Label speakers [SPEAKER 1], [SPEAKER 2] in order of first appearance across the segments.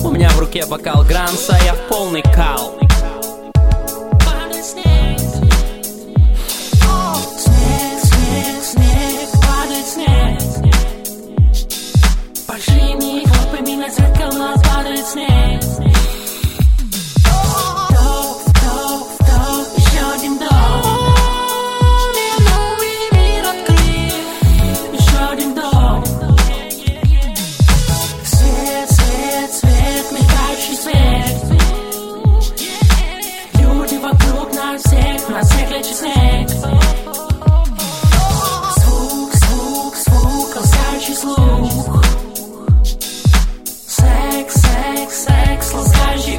[SPEAKER 1] У меня в руке бокал Гранса, я в полный кал.
[SPEAKER 2] Большими хлопами на зеркало падает снег. Вдох, вдох, вдох, еще один вдох. Мне новый мир открыл. Еще один вдох. Свет, свет, свет, мигающий свет. Люди вокруг нас всех лечит снег. Звук, звук, звук, ласкающий слух. Секс, ласкающий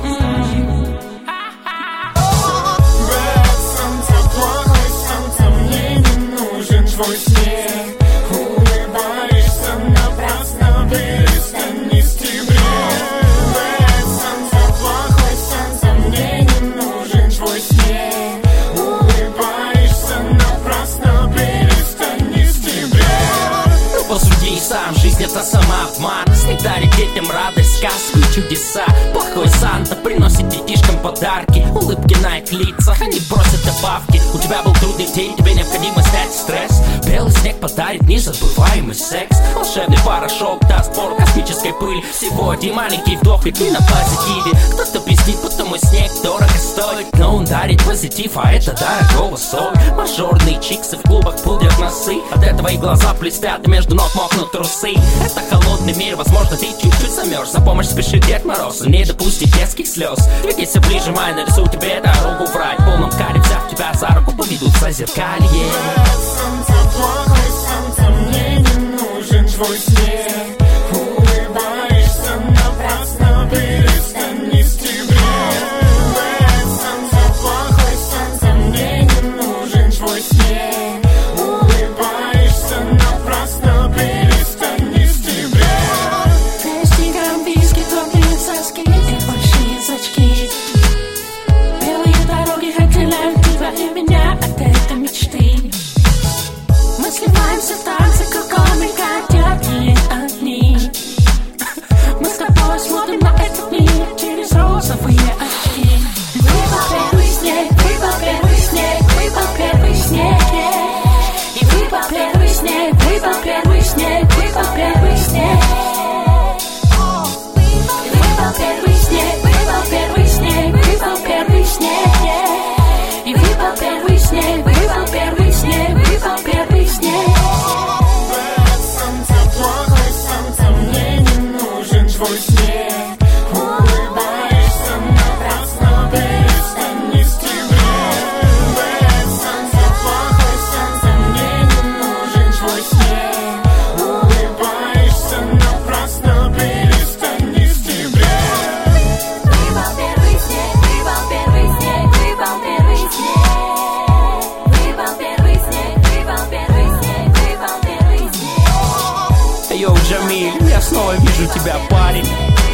[SPEAKER 3] Брат, Санта, плохой Санта, мне не нужен твой смех. Улыбаешься напрасно, перестань нести бред. Брат, Санта, плохой Санта, мне не нужен твой смех. Улыбаешься напрасно, перестань нести бред.
[SPEAKER 1] Посуди сам, жизнь это самообман. Снег дарит детям радость, сказку и чудеса. Плохой Санта приносит детишкам подарки. Улыбки на их лицах, они просят добавки. У тебя был трудный день, тебе необходимо снять стресс. Белый снег подарит незабываемый секс. Волшебный порошок даст пору космической пыли. Всего один маленький вдох, и ты на позитиве. Кто-то пиздит, потому снег дорого стоит. Но он дарит позитив, а это дорогого стоит. Мажорные чиксы в клубах пудрят носы. От этого и глаза блестят, и между ног мокнут трусы. Это холодный мир, возможно, ты чуть-чуть замерз. За помощь спешит Дед Мороз, не допустит детских слез. Двигайся ближе, май, нарисую тебе дорогу в рай. В полном каре, взяв тебя за руку, поведут в зазеркалье.
[SPEAKER 3] Санта, плохой Санта, мне не нужен твой смех. Улыбаешься напрасно, перестань нести бред. Санта, плохой Санта, мне не нужен твой смех. Улыбаешься напрасно, перестань нести бред.
[SPEAKER 2] 200 грамм виски, тонкие соски и большие зрачки. Белые дороги отделяют тебя и меня от этой мечты. Мы сливаемся в танце, кругом мигают яркие огни. Мы с тобой смотрим на этот мир через розовые очки. Выпал первый снег, выпал первый снег, выпал первый снег. И выпал первый снег, выпал первый снег, выпал первый снег. Выпал первый снег, выпал первый снег, выпал первый снег. И выпал первый снег, выпал первый снег, выпал первый снег.
[SPEAKER 3] Брат, Санта, плохой Санта, мне не нужен твой смех. Улыбаешься напрасно, перестань нести бред. Брат, Санта, плохой Санта, мне не нужен твой смех. Улыбаешься напрасно, перестань нести бред.
[SPEAKER 2] Выпал первый снег, выпал первый снег, выпал первый снег. Выпал первый снег, выпал первый снег, выпал первый снег.
[SPEAKER 1] Йоу, Джамиль, я снова вижу тебя, парень.